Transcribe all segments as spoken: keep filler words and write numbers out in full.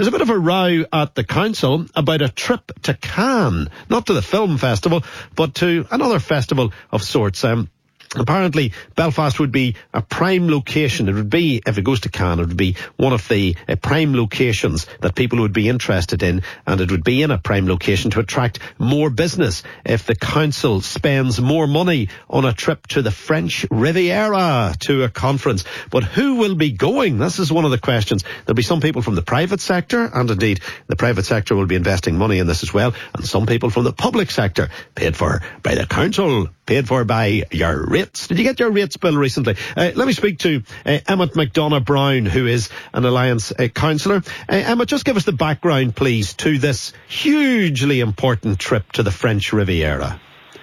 there's a bit of a row at the council about a trip to Cannes, not to the film festival, but to another festival of sorts. Um, Apparently, Belfast would be a prime location. It would be, if it goes to Cannes, it would be one of the uh, prime locations that people would be interested in, and it would be in a prime location to attract more business if the council spends more money on a trip to the French Riviera to a conference. But who will be going? This is one of the questions. There'll be some people from the private sector, and indeed the private sector will be investing money in this as well, and some people from the public sector, paid for by the council, paid for by your rates. Did you get your rates bill recently? Uh, let me speak to uh, Emmett McDonough-Brown, who is an Alliance uh, councillor. Uh, Emmett, just give us the background, please, to this hugely important trip to the French Riviera.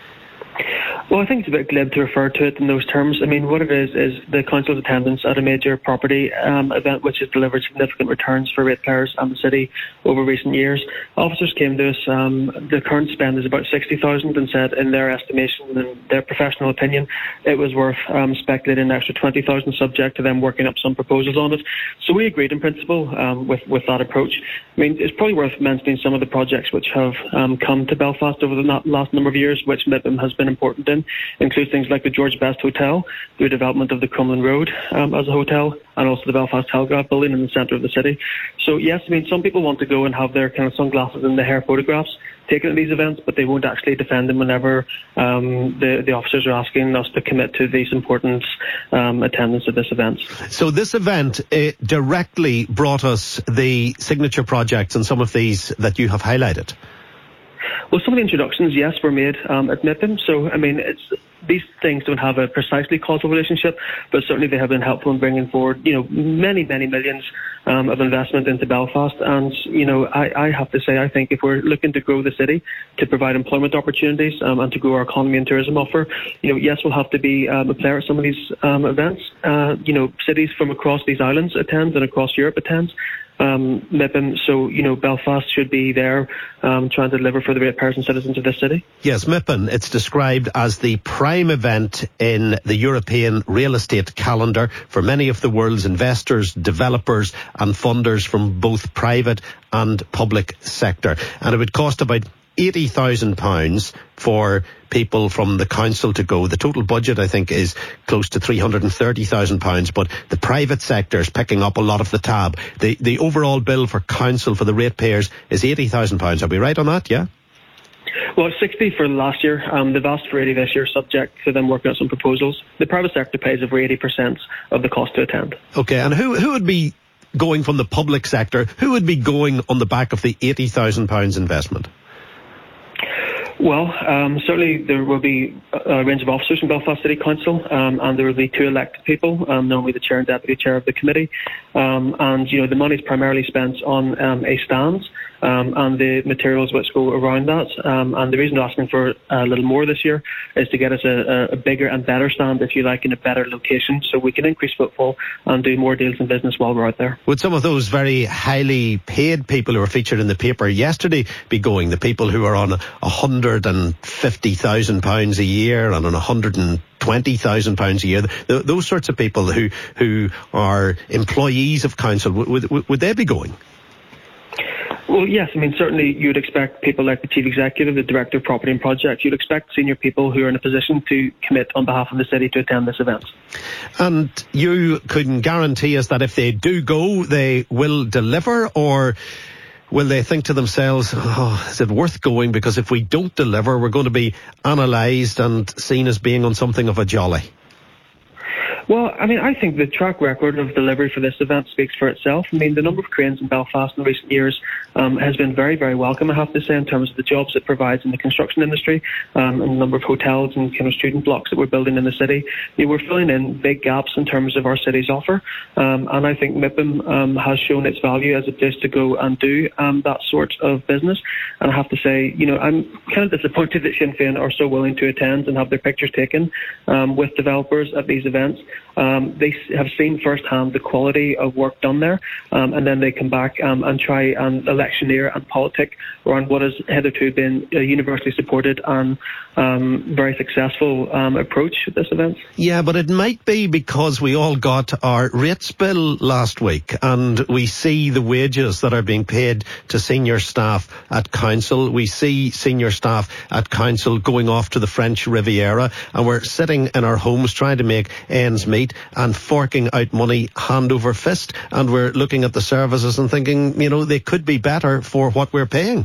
Well, I think it's a bit glib to refer to it in those terms. I mean, what it is, is the council's attendance at a major property um, event which has delivered significant returns for ratepayers and the city over recent years. Officers came to us, um, the current spend is about sixty thousand, and said in their estimation and their professional opinion, it was worth um, speculating an extra twenty thousand, subject to them working up some proposals on it. So we agreed in principle um, with, with that approach. I mean, it's probably worth mentioning some of the projects which have um, come to Belfast over the last number of years, which M I P I M has been important in. Includes things like the George Best Hotel, the development of the Crumlin Road um, as a hotel, and also the Belfast Telegraph building in the centre of the city. So yes, I mean, some people want to go and have their kind of sunglasses and the hair photographs taken at these events, but they won't actually defend them whenever um, the, the officers are asking us to commit to these important um, attendance at this event. So this event uh, directly brought us the signature projects and some of these that you have highlighted. Well, some of the introductions, yes, were made um, at M I P I M. So, I mean, it's these things don't have a precisely causal relationship, but certainly they have been helpful in bringing forward, you know, many, many millions um, of investment into Belfast. And, you know, I, I have to say, I think if we're looking to grow the city, to provide employment opportunities um, and to grow our economy and tourism offer, you know, yes, we'll have to be um, a player at some of these um, events. Uh, you know, cities from across these islands attend and across Europe attend. Um, M I P I M, so, you know, Belfast should be there um, trying to deliver for the ratepayers and citizens of this city. Yes, M I P I M, it's described as the prime event in the European real estate calendar for many of the world's investors, developers and funders from both private and public sector. And it would cost about eighty thousand pounds for people from the council to go. The total budget, I think, is close to three hundred thirty thousand pounds, but the private sector is picking up a lot of the tab. The the overall bill for council for the ratepayers is eighty thousand pounds. Are we right on that, yeah? Well, it's sixty for last year. Um, they've asked for eighty this year, subject to them working out some proposals. The private sector pays over eighty percent of the cost to attend. Okay, and who who would be going from the public sector? Who would be going on the back of the eighty thousand pounds investment? Well, um, certainly there will be a range of officers from Belfast City Council, um, and there will be two elected people, um, normally the chair and deputy chair of the committee. Um, and, you know, the money is primarily spent on um, a stand um, and the materials which go around that. Um, and the reason we're asking for a little more this year is to get us a, a bigger and better stand, if you like, in a better location, so we can increase footfall and do more deals in business while we're out there. Would some of those very highly paid people who were featured in the paper yesterday be going? The people who are on a hundred and fifty thousand pounds a year and on a hundred and twenty thousand pounds a year, th- those sorts of people who who are employees of council, would, would, would they be going? Well, yes. I mean, certainly you'd expect people like the chief executive, the director of property and projects. You'd expect senior people who are in a position to commit on behalf of the city to attend this event. And you couldn't guarantee us that if they do go, they will deliver, or will they think to themselves, oh, is it worth going? Because if we don't deliver, we're going to be analysed and seen as being on something of a jolly. Well, I mean, I think the track record of delivery for this event speaks for itself. I mean, the number of cranes in Belfast in recent years um, has been very, very welcome, I have to say, in terms of the jobs it provides in the construction industry um, and the number of hotels and kind of student blocks that we're building in the city. You know, we're filling in big gaps in terms of our city's offer, um, and I think M I P I M um, has shown its value as a place to go and do um, that sort of business. And I have to say, you know, I'm kind of disappointed that Sinn Féin are so willing to attend and have their pictures taken um, with developers at these events. Um, they have seen firsthand the quality of work done there, um, and then they come back um, and try and electioneer and politic around what has hitherto been a universally supported and um, very successful um, approach at this event. Yeah, but it might be because we all got our rates bill last week, and we see the wages that are being paid to senior staff at council. We see senior staff at council going off to the French Riviera, and we're sitting in our homes trying to make ends meet and forking out money hand over fist, and we're looking at the services and thinking, you know, they could be better for what we're paying.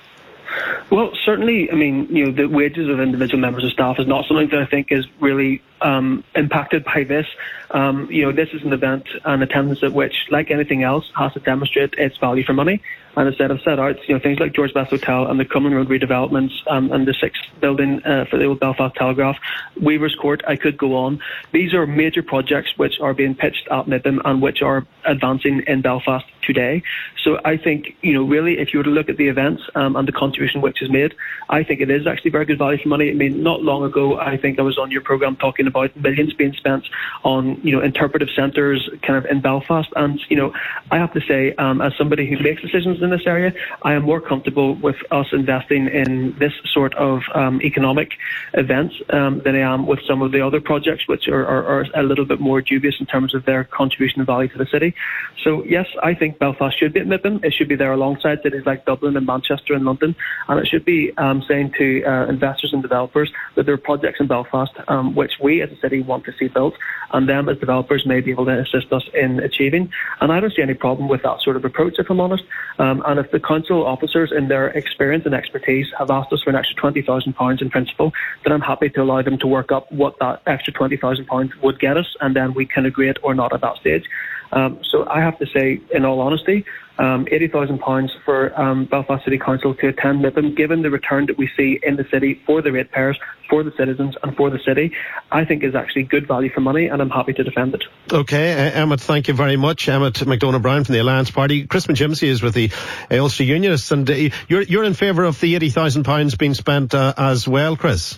Well, certainly, I mean, you know, the wages of individual members of staff is not something that I think is really um, impacted by this. Um, you know, this is an event and attendance at which, like anything else, has to demonstrate its value for money. And instead of set out, you know, things like George Best Hotel and the Crumlin Road redevelopments um, and the sixth building uh, for the old Belfast Telegraph, Weaver's Court, I could go on. These are major projects which are being pitched at Midland and which are advancing in Belfast today. So I think, you know, really, if you were to look at the events um, and the contribution which is made, I think it is actually very good value for money. I mean, not long ago, I think I was on your programme talking about millions being spent on, you know, interpretive centres kind of in Belfast. And, you know, I have to say, um, as somebody who makes decisions in this area, I am more comfortable with us investing in this sort of um, economic events um, than I am with some of the other projects which are, are, are a little bit more dubious in terms of their contribution and value to the city. So yes, I think Belfast should be at Midland. It should be there alongside cities like Dublin and Manchester and London, and it should be um, saying to uh, investors and developers that there are projects in Belfast um, which we as a city want to see built, and them as developers may be able to assist us in achieving. And I don't see any problem with that sort of approach, if I'm honest. Um, and if the council officers, in their experience and expertise, have asked us for an extra twenty thousand pounds in principle, then I'm happy to allow them to work up what that extra twenty thousand pounds would get us, and then we can agree it or not at that stage. Um, so I have to say, in all honesty, um, eighty thousand pounds for um, Belfast City Council to attend Midland, given the return that we see in the city for the ratepayers, for the citizens and for the city, I think is actually good value for money, and I'm happy to defend it. OK, uh, Emmett, thank you very much. Emmett McDonagh-Brien from the Alliance Party. Chris McGimsey is with the Ulster Unionists, and uh, you're, you're in favour of the eighty thousand pounds being spent uh, as well, Chris?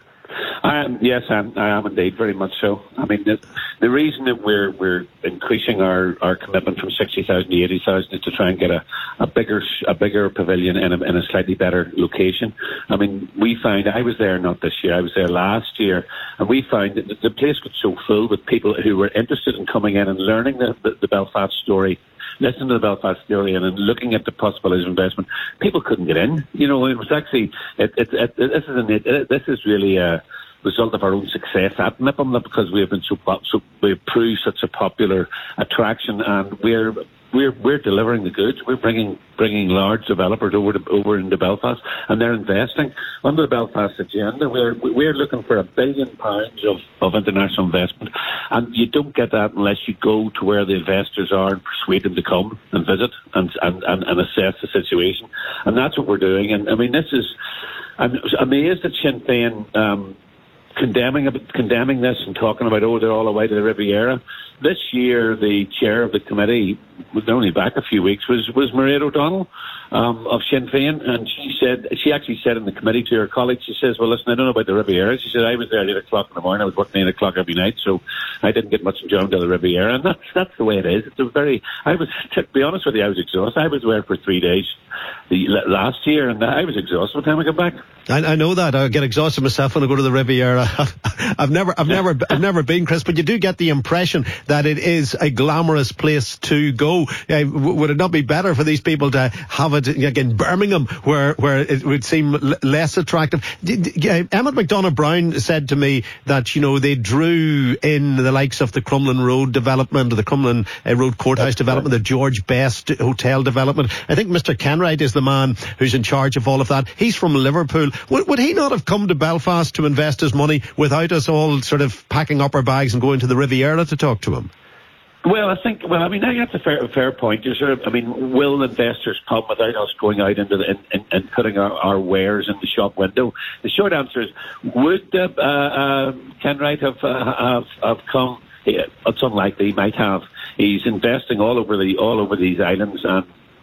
Um, yes, I am, I am indeed, very much so. I mean, the, the reason that we're we're increasing our, our commitment from sixty thousand to eighty thousand is to try and get a, a bigger a bigger pavilion in a, in a slightly better location. I mean, we found, I was there not this year, I was there last year, and we found that the place got so full with people who were interested in coming in and learning the, the, the Belfast story, listening to the Belfast story and then looking at the possibilities of investment. People couldn't get in. You know, it was actually, it, it, it, this is an, it, this is really a result of our own success at M I P M, because we have been so, so we've proved such a popular attraction, and we're we're we're delivering the goods. We're bringing bringing large developers over to, over into Belfast, and they're investing under the Belfast agenda. We're we're looking for a billion pounds of, of international investment, and you don't get that unless you go to where the investors are and persuade them to come and visit and and, and, and assess the situation. And that's what we're doing. And I mean, this is, I'm amazed at Sinn Féin Um, condemning condemning this and talking about, oh, they're all away to the Riviera. This year, the chair of the committee, was only back a few weeks, was, was Mairead O'Donnell um, of Sinn Féin, and she said, she actually said in the committee to her colleagues, she says, well, listen, I don't know about the Riviera. She said, I was there at eight o'clock in the morning, I was working eight o'clock every night, so I didn't get much enjoyment of the Riviera, and that's, that's the way it is. It's a very, I was, to be honest with you, I was exhausted. I was there for three days the, last year, and I was exhausted by the time I got back. I, I know that. I get exhausted myself when I go to the Riviera. I've never, I've never, I've never been, Chris, but you do get the impression that it is a glamorous place to go. Uh, w- would it not be better for these people to have it like in Birmingham, where where it would seem l- less attractive? D- d- uh, Emmett McDonagh-Brien said to me that, you know, they drew in the likes of the Crumlin Road development, the Crumlin uh, Road Courthouse development, the George Best Hotel development. I think Mister Kenwright is the man who's in charge of all of that. He's from Liverpool. Would, would he not have come to Belfast to invest his money without us all sort of packing up our bags and going to the Riviera to talk to him? Well, I think, well, I mean, that's a fair, a fair point. You're sort of, I mean, will investors come without us going out into the, and, and putting our, our wares in the shop window? The short answer is, would uh, uh, Kenwright have, uh, have, have come? Yeah, it's unlikely. He might have. He's investing all over the, all over these islands, and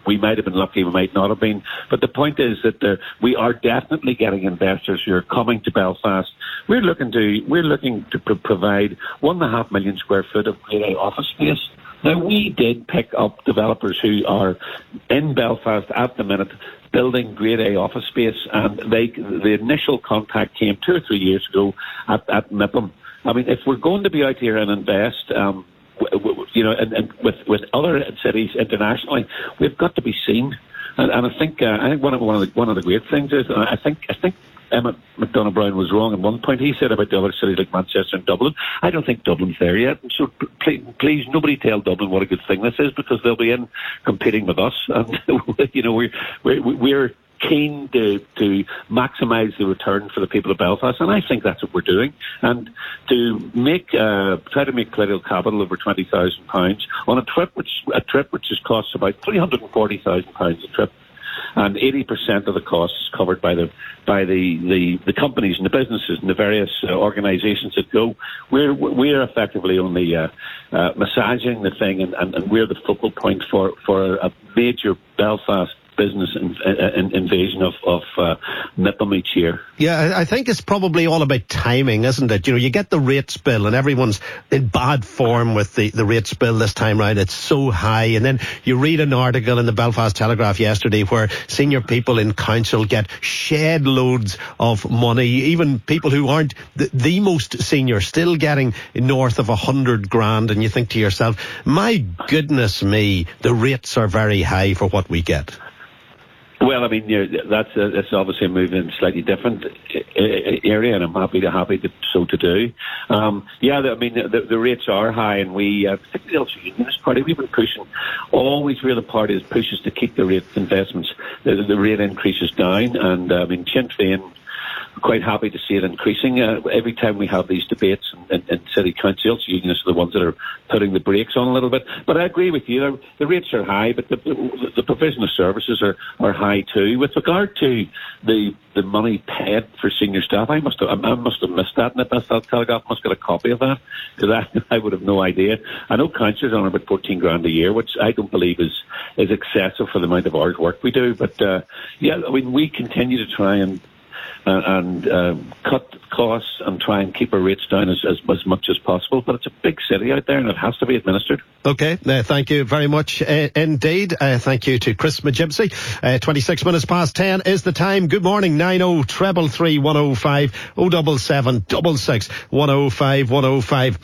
we might have been lucky, we might not have been. But the point is that there, we are definitely getting investors who are coming to Belfast. We're looking to we're looking to pro- provide one and a half million square foot of Grade A office space. Now, we did pick up developers who are in Belfast at the minute building Grade A office space, and they the initial contact came two or three years ago at, at Mipham. I mean, if we're going to be out here and invest, um, w- w- you know, and, and with with other cities internationally, we've got to be seen. And, and I think uh, I think one of one of the one of the great things is, and I think I think Emmett McDonough Brown was wrong at one point. He said about the other cities like Manchester and Dublin. I don't think Dublin's there yet. So please, please, nobody tell Dublin what a good thing this is, because they'll be in competing with us. And you know, we're we're, we're keen to, to maximise the return for the people of Belfast, and I think that's what we're doing. And to make uh, try to make political capital over twenty thousand pounds on a trip which a trip which has cost about three hundred and forty thousand pounds a trip. And eighty percent of the costs is covered by the by the, the, the companies and the businesses and the various uh, organisations that go. We're we're effectively only uh, uh, massaging the thing, and, and, and we're the focal point for, for a major Belfast business in, in, invasion of, of uh, Mipham each year. Yeah, I think it's probably all about timing, isn't it? You know, you get the rates bill and everyone's in bad form with the, the rates bill this time round. It's so high. And then you read an article in the Belfast Telegraph yesterday where senior people in council get shed loads of money. Even people who aren't the, the most senior still getting north of a hundred grand. And you think to yourself, my goodness me, the rates are very high for what we get. Well, I mean, yeah, that's a, that's obviously a move in a slightly different area, and I'm happy to happy to so to do. Um, yeah, I mean, the, the rates are high, and we, uh, particularly the Ulster Unionist Party, we've been pushing. Always, where the party pushes to keep the rate investments, the, the rate increases down, and uh, I mean, Sinn Féin, quite happy to see it increasing. Uh, every time we have these debates in, in, in city councils, unionists are the ones that are putting the brakes on a little bit. But I agree with you, the rates are high, but the, the, the provision of services are, are high too. With regard to the the money paid for senior staff, I must have, I must have missed that in the Belfast Telegraph. I must get a copy of that, because I, I would have no idea. I know councillors are on about fourteen grand a year, which I don't believe is, is excessive for the amount of hours work we do. But uh, yeah, I mean, we continue to try and Uh, and uh, cut costs and try and keep our rates down as, as, as much as possible. But it's a big city out there, and it has to be administered. OK, uh, thank you very much uh, indeed. Uh, thank you to Chris Magibsey. Uh, twenty-six minutes past ten is the time. Good morning, nine oh three three one oh five oh seven seven six six one oh five one oh five.